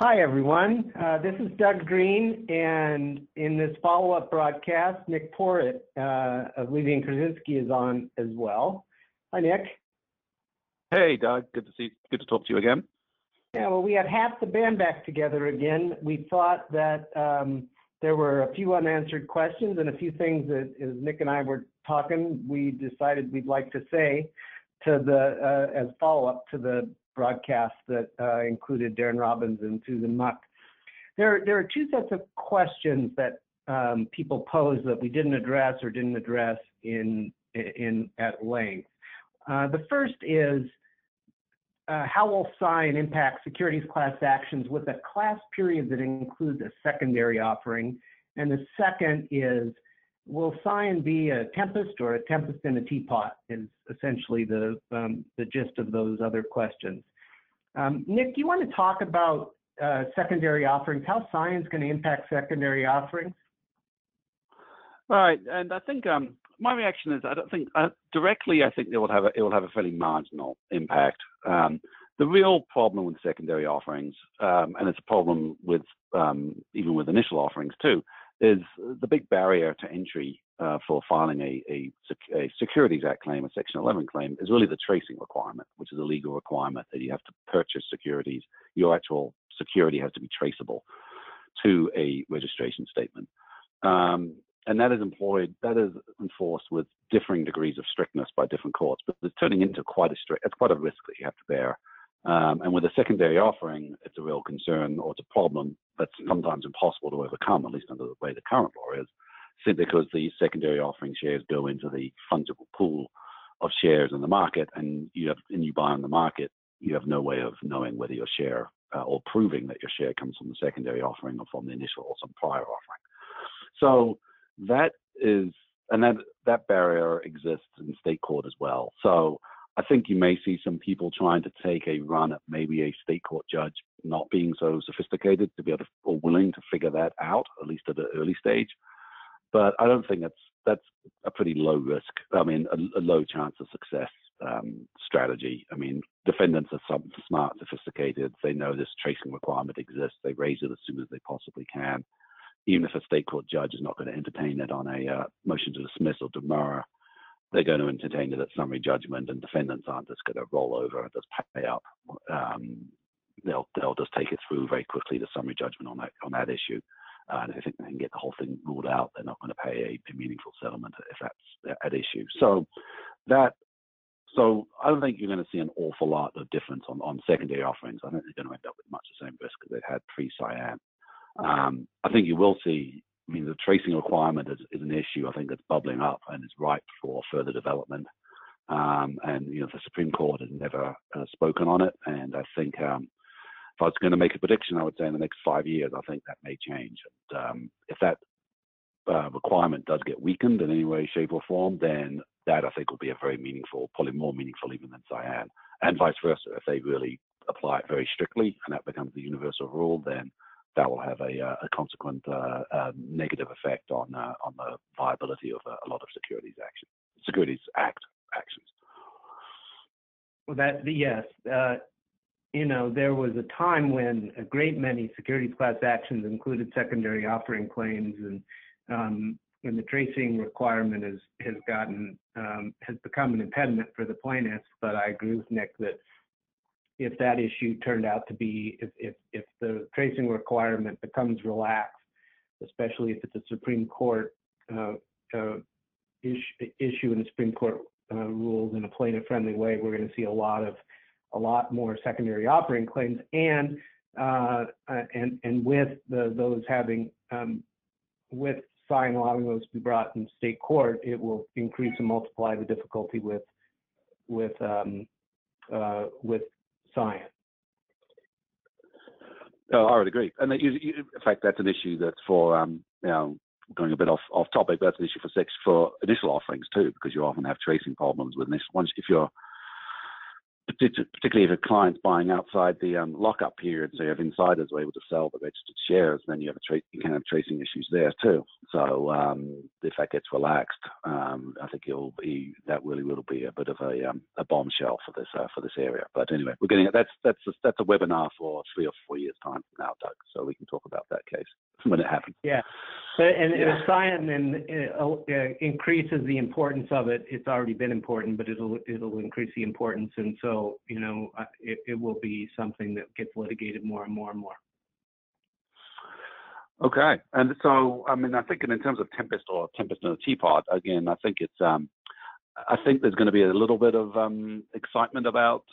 Hi, everyone. This is Doug Green, and in this follow-up broadcast, Nick Porritt of Levy and Krasinski is on as well. Hi, Nick. Hey, Doug. Good to talk to you again. Yeah, well, we had half the band back together again. We thought that there were a few unanswered questions and a few things that, as Nick and I were talking, we decided we'd like to say to as follow-up to the broadcast that included Darren Robbins and Susan Muck. There are two sets of questions that people pose that we didn't address at length. The first is how will SINE impact securities class actions with a class period that includes a secondary offering? And the second is, will SINE be a tempest or a tempest in a teapot is essentially the gist of those other questions. Nick, do you want to talk about secondary offerings, how SINE is going to impact secondary offerings? All right, and I think my reaction is I don't think directly. I think it will have a fairly marginal impact. The real problem with secondary offerings, and it's a problem with even with initial offerings too, is the big barrier to entry for filing a Securities Act claim, a Section 11 claim, is really the tracing requirement, which is a legal requirement that you have to purchase securities. Your actual security has to be traceable to a registration statement. And that is enforced with differing degrees of strictness by different courts, but it's turning into quite a risk that you have to bear. And with a secondary offering, it's a real concern, or it's a problem that's sometimes impossible to overcome, at least under the way the current law is, simply because the secondary offering shares go into the fungible pool of shares in the market, and you buy on the market, you have no way of knowing whether your share or proving that your share comes from the secondary offering or from the initial or some prior offering. So that barrier exists in state court as well. So I think you may see some people trying to take a run at maybe a state court judge not being so sophisticated to be able to, or willing to figure that out, at least at an early stage. But I don't think that's a pretty low risk. I mean, a low chance of success strategy. I mean, defendants are smart, sophisticated. They know this tracing requirement exists. They raise it as soon as they possibly can. Even if a state court judge is not going to entertain it on a motion to dismiss or demur, they're going to entertain it at summary judgment, and defendants aren't just going to roll over and just pay up. They'll just take it through very quickly to summary judgment on that issue. And if they think they can get the whole thing ruled out, they're not going to pay a meaningful settlement if that's at issue. So I don't think you're going to see an awful lot of difference on secondary offerings. I think they're going to end up with much the same risk as they've had pre-Cyan. I think you will see. I mean, the tracing requirement is an issue I think that's bubbling up and is ripe for further development. And the Supreme Court has never spoken on it. And I think if I was going to make a prediction, I would say in the next 5 years, I think that may change. And if that requirement does get weakened in any way, shape, or form, then that I think will be a very meaningful, probably more meaningful even than Cyan, and vice versa. If they really apply it very strictly and that becomes the universal rule, then that will have a consequent negative effect on the viability of a lot of Securities Act actions. Well, yes. There was a time when a great many securities class actions included secondary offering claims, and the tracing requirement has become an impediment for the plaintiffs. But I agree with Nick that if that issue turned out to be, if the tracing requirement becomes relaxed, especially if it's a Supreme Court issue and the Supreme Court rules in a plaintiff-friendly way, we're going to see a lot more secondary offering claims, and with those having with SINE allowing those to be brought in state court, it will increase and multiply the difficulty with SINE. Oh, I would agree. And in fact, that's an issue that's for going a bit off topic. But that's an issue for initial offerings too, because you often have tracing problems with initial. If you're particularly if a client's buying outside the lockup period, so you have insiders who are able to sell the registered shares, then you can have tracing issues there too. So if that gets relaxed, I think that really will be a bit of a bombshell for this area. But anyway, we're getting that's a webinar for 3 or 4 years time from now, Doug. So we can talk about that case when it happens. Yeah. And Cyan increases the importance of it. It's already been important, but it'll increase the importance, and so it will be something that gets litigated more and more and more. Okay, and so I mean, I think in terms of Tempest or Tempest in a Teapot, again, I think it's I think there's going to be a little bit of excitement about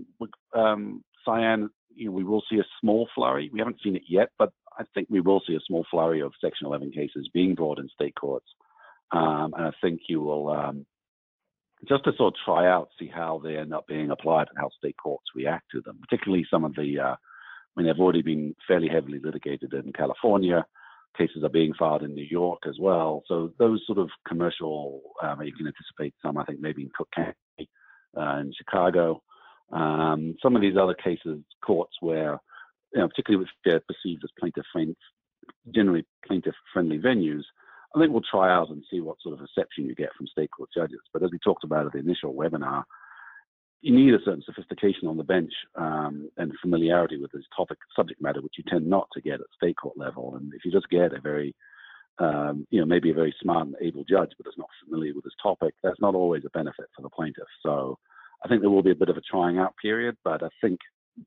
Cyan. We will see a small flurry. We haven't seen it yet, but I think we will see a small flurry of Section 11 cases being brought in state courts. And I think you will, just to sort of try out, see how they end up being applied and how state courts react to them, particularly some of the, I mean, they've already been fairly heavily litigated in California. Cases are being filed in New York as well. So those sort of commercial, you can anticipate some, I think, maybe in Cook County, in Chicago. Some of these other cases, courts where, particularly with they're perceived as generally plaintiff-friendly venues, I think we'll try out and see what sort of reception you get from state court judges. But as we talked about at the initial webinar, you need a certain sophistication on the bench and familiarity with this subject matter, which you tend not to get at state court level. And if you just get a very, maybe a very smart and able judge, but is not familiar with this topic, that's not always a benefit for the plaintiff. So I think there will be a bit of a trying out period, but I think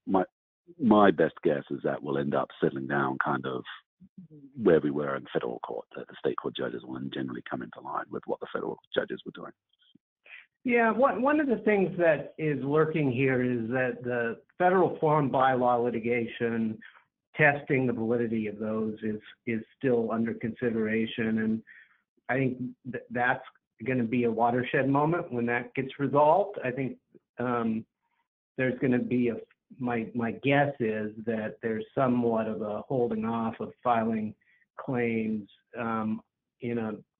my best guess is that we'll end up settling down kind of where we were in federal court, that the state court judges will generally come into line with what the federal judges were doing. Yeah, one of the things that is lurking here is that the federal forum bylaw litigation, testing the validity of those is still under consideration. And I think that's going to be a watershed moment when that gets resolved. I think there's going to be my guess is that there's somewhat of a holding off of filing claims in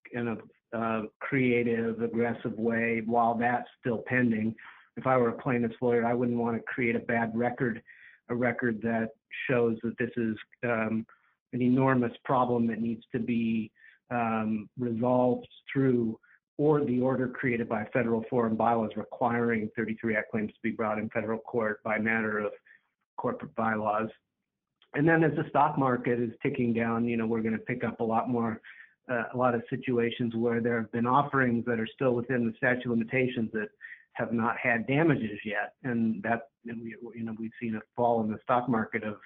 a creative, aggressive way while that's still pending. If I were a plaintiff's lawyer, I wouldn't want to create a bad record, a record that shows that this is an enormous problem that needs to be resolved through, or the order created by federal forum bylaws requiring 33 Act claims to be brought in federal court by matter of corporate bylaws. And then as the stock market is ticking down, we're going to pick up a lot of situations where there have been offerings that are still within the statute of limitations that have not had damages yet. And we've seen a fall in the stock market of,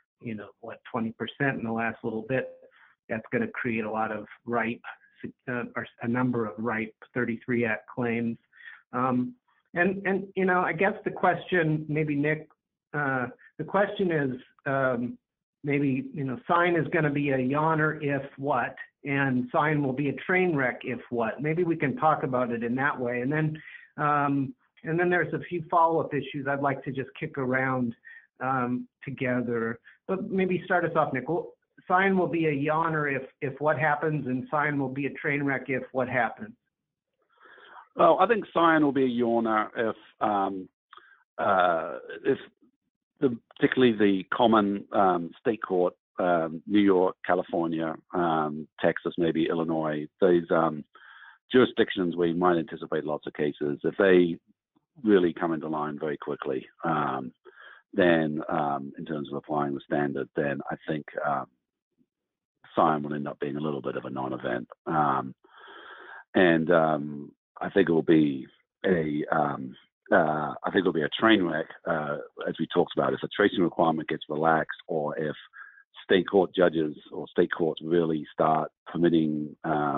20% in the last little bit. That's going to create a lot of or a number of ripe 33 Act claims. I guess the question, maybe Nick, the question is maybe, Cyan is going to be a yawner if what, and Cyan will be a train wreck if what. Maybe we can talk about it in that way. And then there's a few follow-up issues I'd like to just kick around together. But maybe start us off, Nick. Cyan will be a yawner if what happens, and Cyan will be a train wreck if what happens. Well, I think Cyan will be a yawner if particularly the common state court, New York, California, Texas, maybe Illinois, these jurisdictions where you might anticipate lots of cases, if they really come into line very quickly, then in terms of applying the standard, then I think Cyan will end up being a little bit of a non-event. I think it will be a train wreck, as we talked about, if a tracing requirement gets relaxed, or if state court judges or state courts really start permitting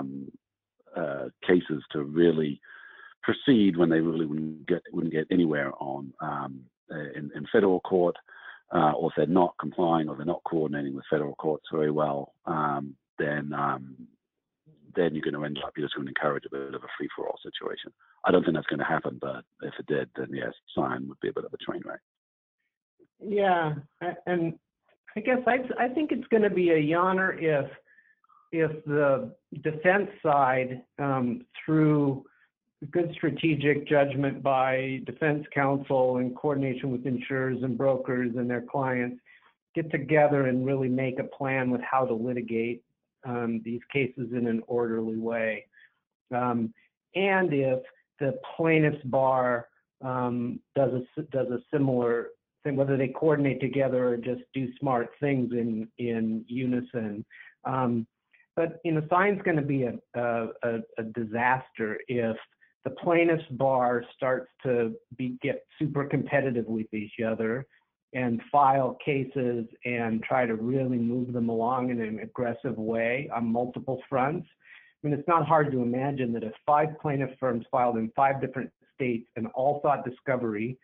cases to really proceed when they really wouldn't get anywhere on in federal court, or if they're not complying or they're not coordinating with federal courts very well, then you're going to end up, you're just going to encourage a bit of a free-for-all situation. I don't think that's going to happen, but if it did, then yes, Cyan would be a bit of a train wreck. Yeah, and I guess I think it's going to be a yawner if the defense side, through good strategic judgment by defense counsel in coordination with insurers and brokers and their clients get together and really make a plan with how to litigate these cases in an orderly way. And if the plaintiff's bar does a similar thing, whether they coordinate together or just do smart things in unison. But science is going to be a disaster if the plaintiff's bar starts to get super competitive with each other and file cases and try to really move them along in an aggressive way on multiple fronts. I mean, it's not hard to imagine that if 5 plaintiff firms filed in 5 different states and all sought discovery,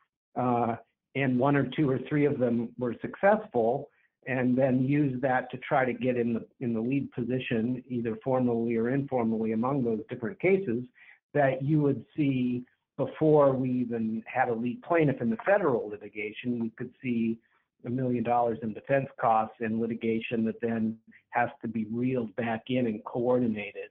and 1 or 2 or 3 of them were successful, and then use that to try to get in the lead position, either formally or informally among those different cases, that you would see before we even had a lead plaintiff in the federal litigation, we could see $1 million in defense costs and litigation that then has to be reeled back in and coordinated.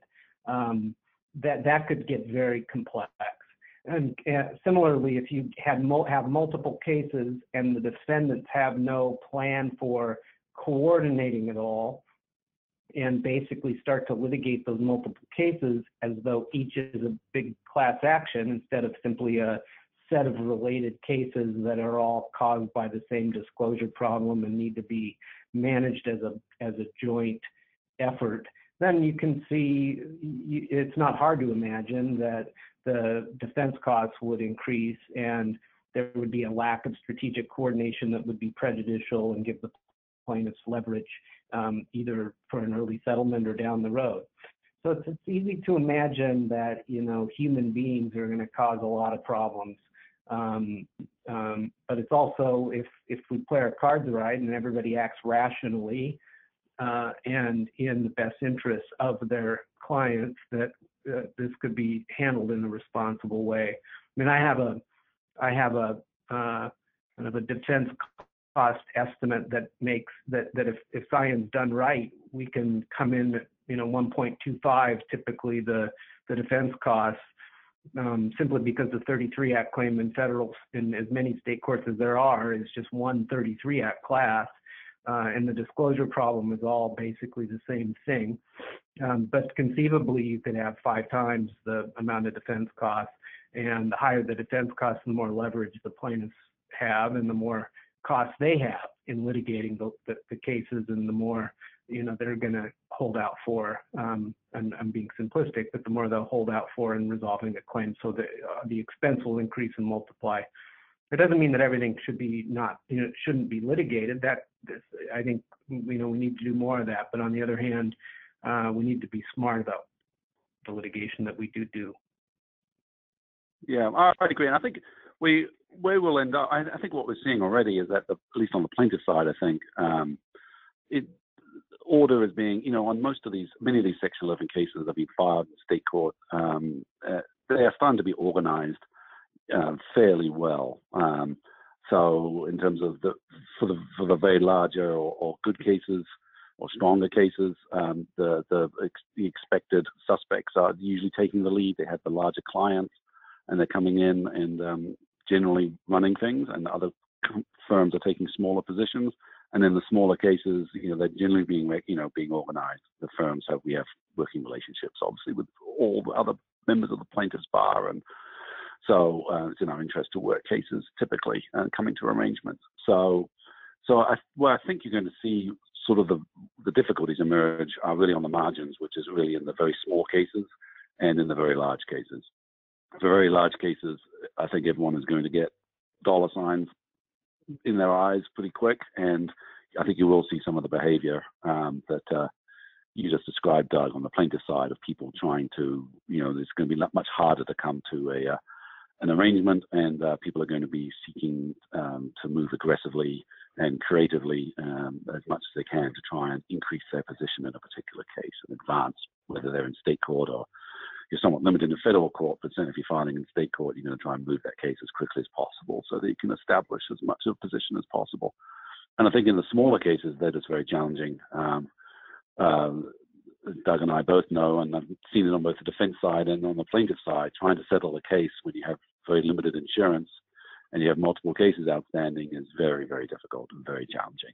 That could get very complex. And similarly, if you have multiple cases and the defendants have no plan for coordinating it all and basically start to litigate those multiple cases as though each is a big class action instead of simply a set of related cases that are all caused by the same disclosure problem and need to be managed as a joint effort, then you can see it's not hard to imagine that the defense costs would increase and there would be a lack of strategic coordination that would be prejudicial and give the plaintiffs leverage either for an early settlement or down the road. So it's easy to imagine that human beings are going to cause a lot of problems. But it's also, if we play our cards right and everybody acts rationally and in the best interests of their clients, that this could be handled in a responsible way. I mean, I have a kind of a defense cost estimate that makes that if science done right, we can come in at 1.25 typically the defense costs. Simply because the 33 Act claim in as many state courts as there are is just one 33 Act class, and the disclosure problem is all basically the same thing. But conceivably, you could have 5 times the amount of defense costs, and the higher the defense costs, the more leverage the plaintiffs have, and the more costs they have in litigating the cases, and the more they're going to hold out for, and I'm being simplistic, but the more they'll hold out for in resolving the claim, so that the expense will increase and multiply. It doesn't mean that everything shouldn't be litigated. I think we need to do more of that. But on the other hand, we need to be smart about the litigation that we do. Yeah, I agree, and I think we will end up. I think what we're seeing already is that at least on the plaintiff side, I think order is being, on many of these Section 11 cases that have been filed in state court, they are starting to be organized fairly well. So in terms of for the very larger or good cases or stronger cases, the expected suspects are usually taking the lead. They have the larger clients, and they're coming in and generally running things, and other firms are taking smaller positions. And in the smaller cases, they're generally being organized. The firms we have working relationships, obviously, with all the other members of the plaintiff's bar, and so it's in our interest to work cases typically and coming to arrangements. So I think you're going to see sort of the difficulties emerge are really on the margins, which is really in the very small cases and in the very large cases. For very large cases, I think everyone is going to get dollar signs in their eyes pretty quick, and I think you will see some of the behavior that you just described, Doug, on the plaintiff side, of people trying to, it's going to be much harder to come to an arrangement, and people are going to be seeking to move aggressively and creatively as much as they can to try and increase their position in a particular case and advance, whether they're in state court or you're somewhat limited in federal court, but certainly if you're filing in state court, you're going to try and move that case as quickly as possible so that you can establish as much of a position as possible. And I think in the smaller cases, that is very challenging. Doug and I both know, and I've seen it on both the defense side and on the plaintiff side, trying to settle a case when you have very limited insurance and you have multiple cases outstanding is very, very difficult and very challenging.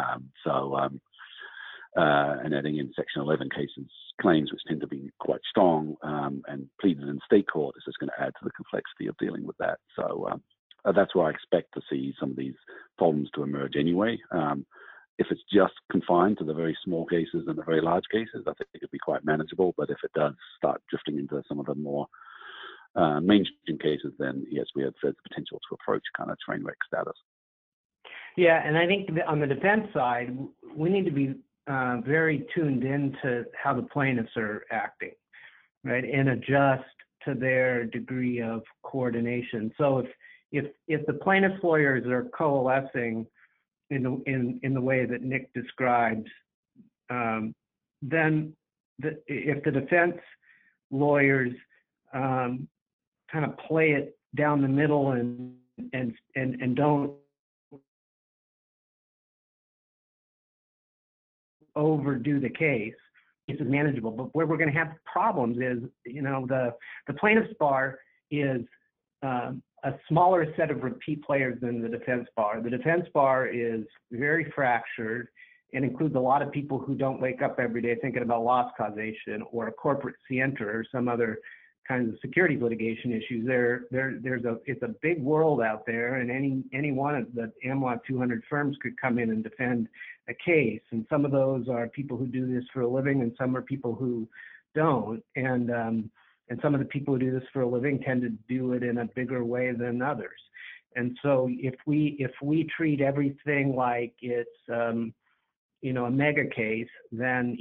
And adding in Section 11 cases, claims which tend to be quite strong and pleaded in state court is just going to add to the complexity of dealing with that. So that's where I expect to see some of these problems to emerge anyway. If it's just confined to the very small cases and the very large cases, I think it could be quite manageable. But if it does start drifting into some of the more mainstream cases, then yes, we have the potential to approach kind of train wreck status. Yeah, and I think on the defense side, we need to be very tuned into how the plaintiffs are acting, right, and adjust to their degree of coordination. So if the plaintiff's lawyers are coalescing in the way that Nick describes, then if the defense lawyers kind of play it down the middle and don't overdo the case, this is manageable. But where we're going to have problems is, the plaintiff's bar is a smaller set of repeat players than the defense bar. The defense bar is very fractured and includes a lot of people who don't wake up every day thinking about loss causation or a corporate scienter or some other kinds of securities litigation issues. It's a big world out there, and any one of the Am Law 200 firms could come in and defend a case. And some of those are people who do this for a living, and some are people who don't. And some of the people who do this for a living tend to do it in a bigger way than others. And so if we treat everything like it's a mega case, then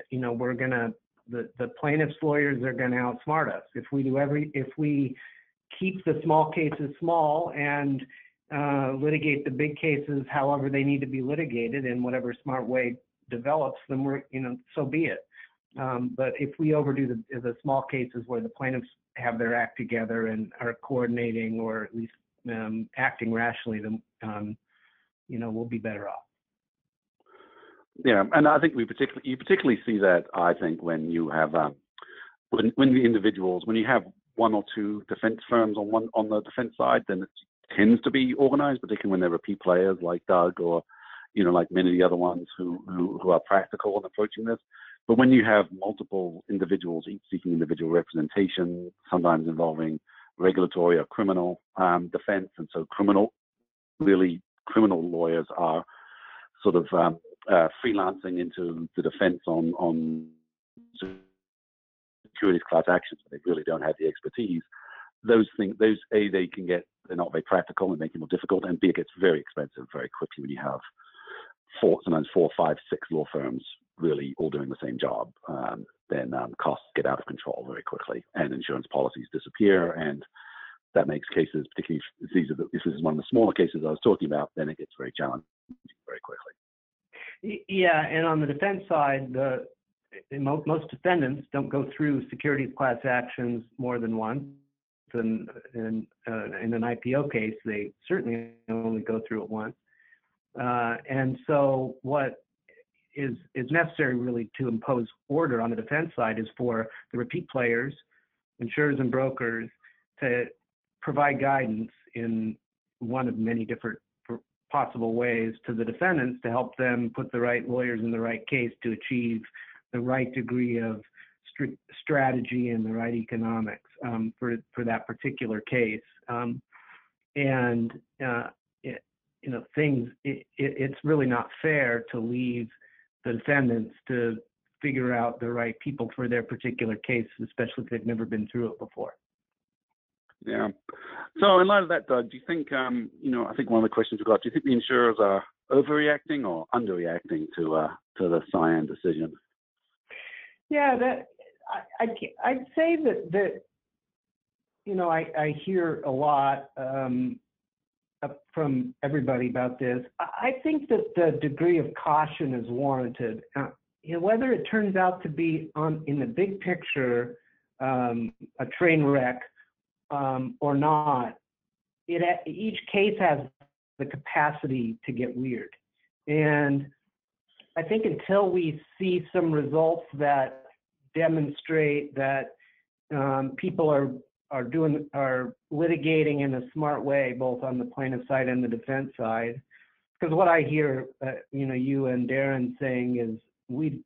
the plaintiff's lawyers are going to outsmart us. If we keep the small cases small and litigate the big cases however they need to be litigated in whatever smart way develops, then so be it. But if we overdo the small cases where the plaintiffs have their act together and are coordinating or at least acting rationally, then we'll be better off. Yeah, and I think you particularly see that, I think, when you have when you have one or two defense firms on the defense side, then it tends to be organized, particularly when they're repeat players like Doug or like many of the other ones who are practical in approaching this. But when you have multiple individuals, each seeking individual representation, sometimes involving regulatory or criminal defense, and so criminal lawyers are sort of freelancing into the defense on securities class actions, but they really don't have the expertise. Those things, A, they're not very practical and make it more difficult, and B, it gets very expensive very quickly when you have sometimes 4, 5, 6 law firms really all doing the same job. Then costs get out of control very quickly, and insurance policies disappear, and that makes cases, particularly if this is one of the smaller cases I was talking about, then it gets very challenging very quickly. Yeah, and on the defense side, most defendants don't go through securities class actions more than once. In an IPO case, they certainly only go through it once. And so what is necessary really to impose order on the defense side is for the repeat players, insurers and brokers, to provide guidance in one of many different possible ways to the defendants to help them put the right lawyers in the right case to achieve the right degree of strategy and the right economics for that particular case. It's really not fair to leave the defendants to figure out the right people for their particular case, especially if they've never been through it before. Yeah. So in light of that, Doug, do you think, I think one of the questions we got, do you think the insurers are overreacting or underreacting to the Cyan decision? Yeah, I'd say that I hear a lot from everybody about this. I think that the degree of caution is warranted. Whether it turns out to be in the big picture a train wreck or not, each case has the capacity to get weird. And I think until we see some results that demonstrate that people are litigating in a smart way, both on the plaintiff side and the defense side. Because what I hear, you and Darren saying is we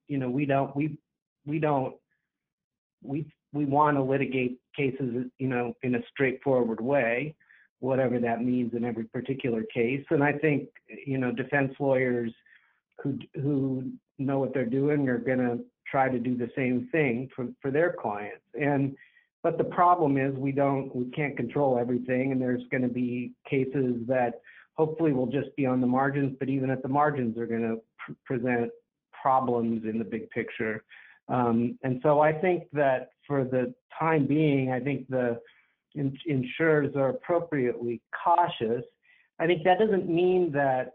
want to litigate cases, in a straightforward way, whatever that means in every particular case. And I think, defense lawyers who know what they're doing are going to try to do the same thing for their clients. But the problem is we can't control everything, and there's going to be cases that hopefully will just be on the margins, but even at the margins are going to present problems in the big picture. And so I think that for the time being, I think the insurers are appropriately cautious. I think that doesn't mean that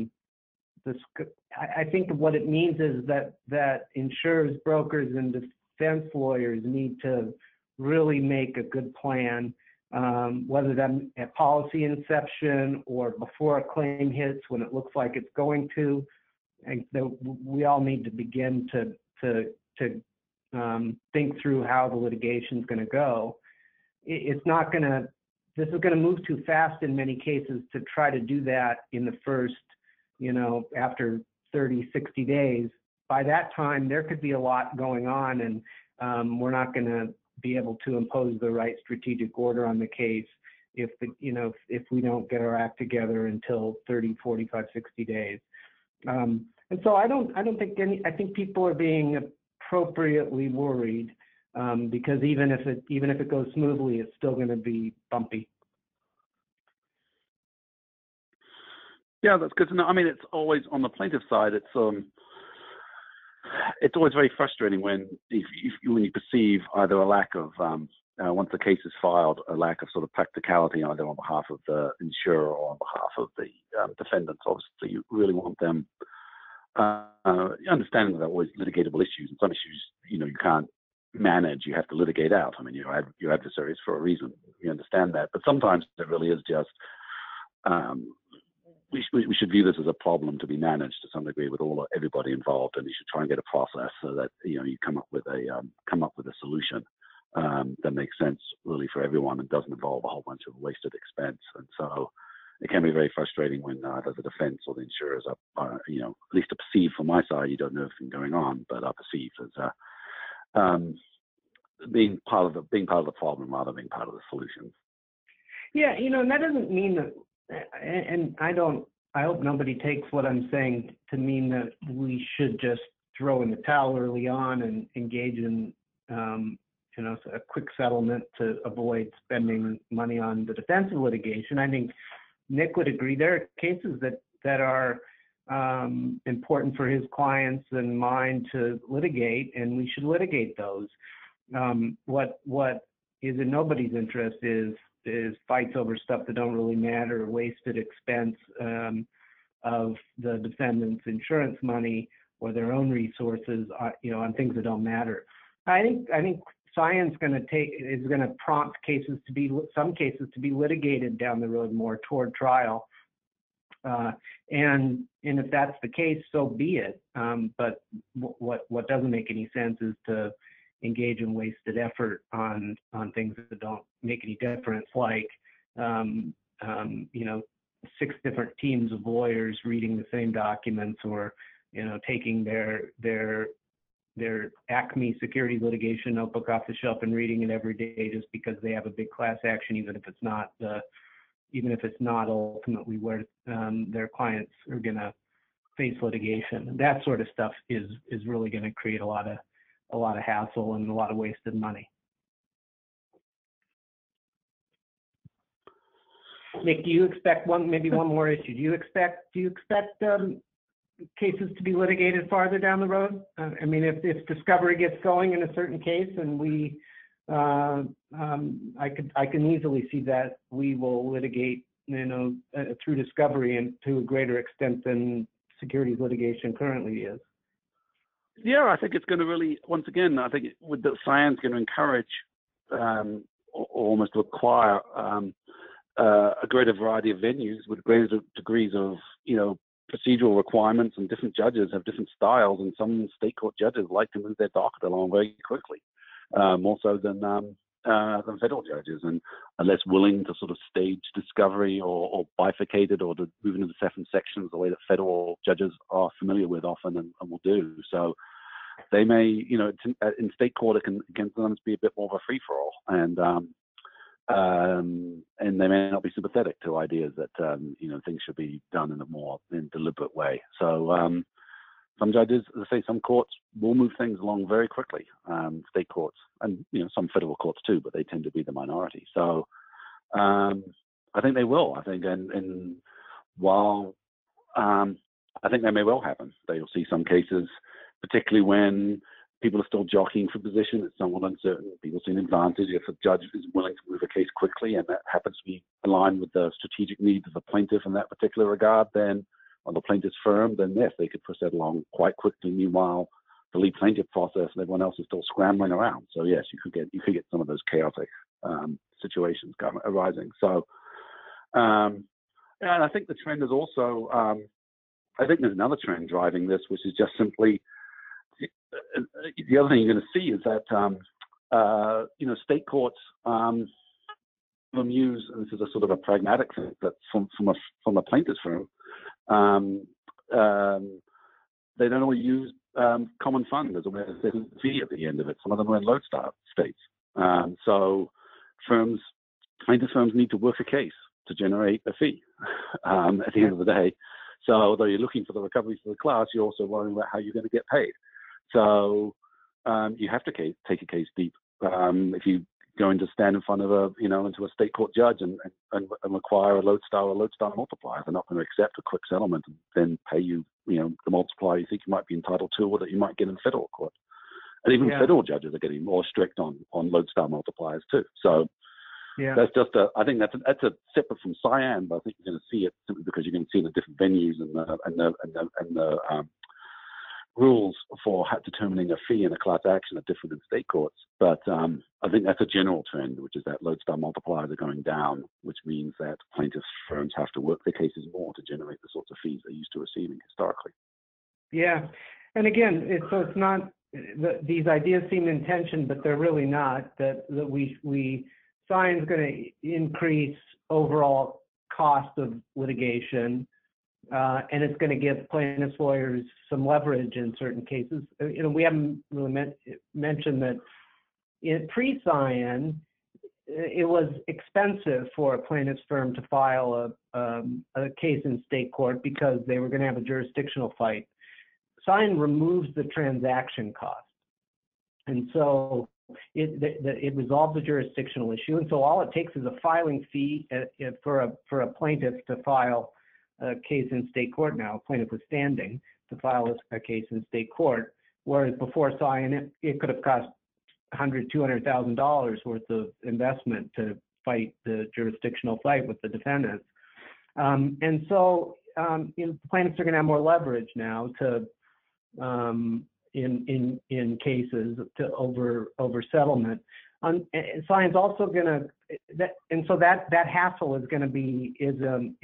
I think what it means is that insurers, brokers, and defense lawyers need to really make a good plan, whether that at policy inception or before a claim hits when it looks like it's going to. And we all need to begin to think through how the litigation is going to go. This is going to move too fast in many cases to try to do that in the first, after 30, 60 days. By that time, there could be a lot going on, and we're not going to be able to impose the right strategic order on the case if we don't get our act together until 30, 45, 60 days. And so I think people are being appropriately worried, because even if it goes smoothly, it's still going to be bumpy. Yeah, that's good to know. I mean, it's always on the plaintiff side. It's always very frustrating when you perceive either a lack of once the case is filed, a lack of sort of practicality either on behalf of the insurer or on behalf of the defendants. Obviously, you really want them understanding that there are always litigatable issues, and some issues you can't manage. You have to litigate out. I mean, your adversaries for a reason. We understand that, but sometimes it really is just. We should view this as a problem to be managed to some degree with everybody involved, and you should try and get a process so that you come up with a solution that makes sense really for everyone and doesn't involve a whole bunch of wasted expense. And so it can be very frustrating when either the defense or the insurers are at least to perceive from my side, you don't know everything going on, but are perceived as being part of the problem rather than being part of the solution. Yeah, and that doesn't mean that. And I hope nobody takes what I'm saying to mean that we should just throw in the towel early on and engage in, a quick settlement to avoid spending money on the defensive litigation. I think Nick would agree there are cases that are important for his clients and mine to litigate, and we should litigate those. What is in nobody's interest is fights over stuff that don't really matter, wasted expense of the defendant's insurance money or their own resources, on things that don't matter. I think science is going to prompt some cases to be litigated down the road more toward trial, and if that's the case, so be it. But what doesn't make any sense is to engage in wasted effort on things that don't make any difference, like 6 different teams of lawyers reading the same documents, or taking their Acme security litigation notebook off the shelf and reading it every day just because they have a big class action, even if it's not ultimately where their clients are going to face litigation. That sort of stuff is really going to create a lot of hassle and a lot of wasted money. Nick, do you expect one more issue? Do you expect cases to be litigated farther down the road? I mean, if discovery gets going in a certain case, and I can easily see that we will litigate, through discovery and to a greater extent than securities litigation currently is. Yeah, I think it's going to really, once again, I think with the science going to encourage or almost require a greater variety of venues with greater degrees of, procedural requirements, and different judges have different styles, and some state court judges like to move their docket along very quickly, more so than federal judges, and are less willing to sort of stage discovery or bifurcate it, or to move into the separate sections the way that federal judges are familiar with often and will do. So they may, in state court, it can sometimes be a bit more of a free-for-all, and they may not be sympathetic to ideas that things should be done in a more deliberate way. So some judges, as I say, some courts will move things along very quickly. State courts, and some federal courts too, but they tend to be the minority. So I think they will. I think, and while I think that may well happen, you'll see some cases, particularly when people are still jockeying for position. It's somewhat uncertain. People see an advantage if a judge is willing to move a case quickly, and that happens to be aligned with the strategic needs of the plaintiff in that particular regard, then on the plaintiff's firm, then yes, they could push that along quite quickly. Meanwhile, the lead plaintiff process and everyone else is still scrambling around. So yes, you could get some of those chaotic situations arising. So, and I think the trend is also, I think there's another trend driving this, which is just simply, the other thing you're going to see is that state courts use, and this is a sort of a pragmatic thing, that from a plaintiff's firm, they don't always use common fund as a way to set a fee at the end of it. Some of them are in lodestar states, so plaintiff firms need to work a case to generate a fee at the end of the day. So although you're looking for the recovery for the class, you're also worrying about how you're going to get paid. So you have to take a case deep. If you going to stand in front of into a state court judge and require a lodestar or lodestar multiplier, they're not going to accept a quick settlement and then pay you, the multiplier you think you might be entitled to, or that you might get in federal court. And even federal judges are getting more strict on lodestar multipliers too. So that's just I think that's a separate from Cyan, but I think you're going to see it simply because you're going to see the different venues and the rules for determining a fee in a class action are different in state courts. But I think that's a general trend, which is that lodestar multipliers are going down, which means that plaintiffs' firms have to work their cases more to generate the sorts of fees they're used to receiving historically. Yeah, and again, it's not these ideas seem in tension, but they're really not. That Cyan's going to increase overall cost of litigation. And it's going to give plaintiffs' lawyers some leverage in certain cases. We haven't really mentioned that in pre-Cyan, it was expensive for a plaintiff's firm to file a case in state court because they were going to have a jurisdictional fight. Cyan removes the transaction cost, and so it resolves the jurisdictional issue. And so all it takes is a filing fee for a plaintiff to file a case in state court. Now, a plaintiff was standing to file a case in state court, whereas before Cyan, it could have cost $200,000 worth of investment to fight the jurisdictional fight with the defendants. And so plaintiffs are going to have more leverage now to in cases to over settlement. Cyan's also going to, and so that hassle is going to be is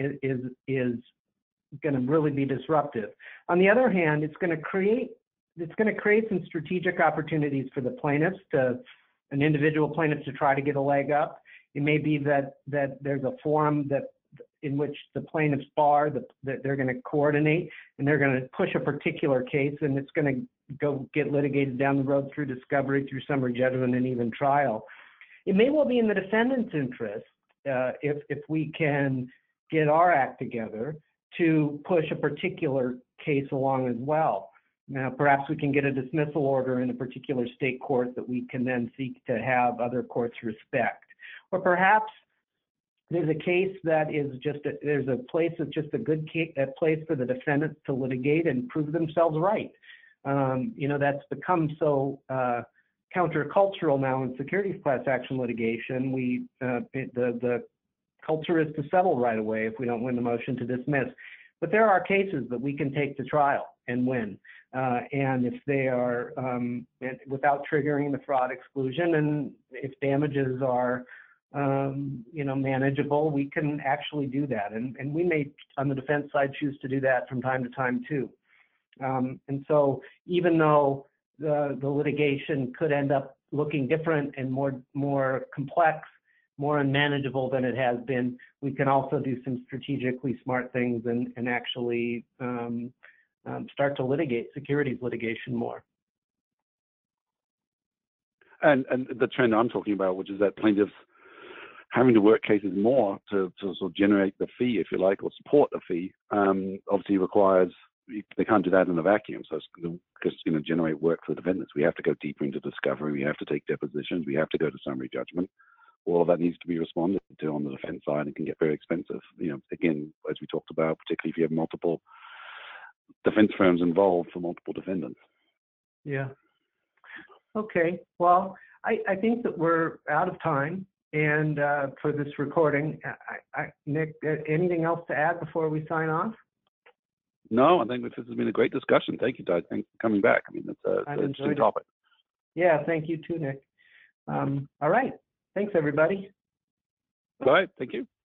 going to really be disruptive. On the other hand, it's going to create some strategic opportunities for the plaintiffs, an individual plaintiff, to try to get a leg up. It may be that there's a forum in which the plaintiffs bar that they're going to coordinate, and they're going to push a particular case, and it's going to go get litigated down the road through discovery, through summary judgment, and even trial. It may well be in the defendant's interest, if we can get our act together, to push a particular case along as well. Now, perhaps we can get a dismissal order in a particular state court that we can then seek to have other courts respect. Or perhaps there's a case that is there's a place that's just a good place for the defendants to litigate and prove themselves right. That's become so countercultural now in securities class action litigation. The culture is to settle right away if we don't win the motion to dismiss. But there are cases that we can take to trial and win. And if they are without triggering the fraud exclusion, and if damages are manageable, we can actually do that. And we may, on the defense side, choose to do that from time to time too. And so even though the litigation could end up looking different and more complex, more unmanageable than it has been, we can also do some strategically smart things and actually start to litigate securities litigation more. And the trend I'm talking about, which is that plaintiffs having to work cases more to sort of generate the fee, if you like, or support the fee, obviously requires, they can't do that in a vacuum. So it's going to generate work for the defendants. We have to go deeper into discovery. We have to take depositions. We have to go to summary judgment. All of that needs to be responded to on the defense side and can get very expensive. Again, as we talked about, particularly if you have multiple defense firms involved for multiple defendants. Yeah. Okay. Well, I think that we're out of time. And for this recording, Nick, anything else to add before we sign off? No, I think this has been a great discussion. Thank you, Doug. Thanks for coming back. I mean, it's an interesting topic. Yeah, thank you too, Nick. All right. Thanks, everybody. All right. Thank you.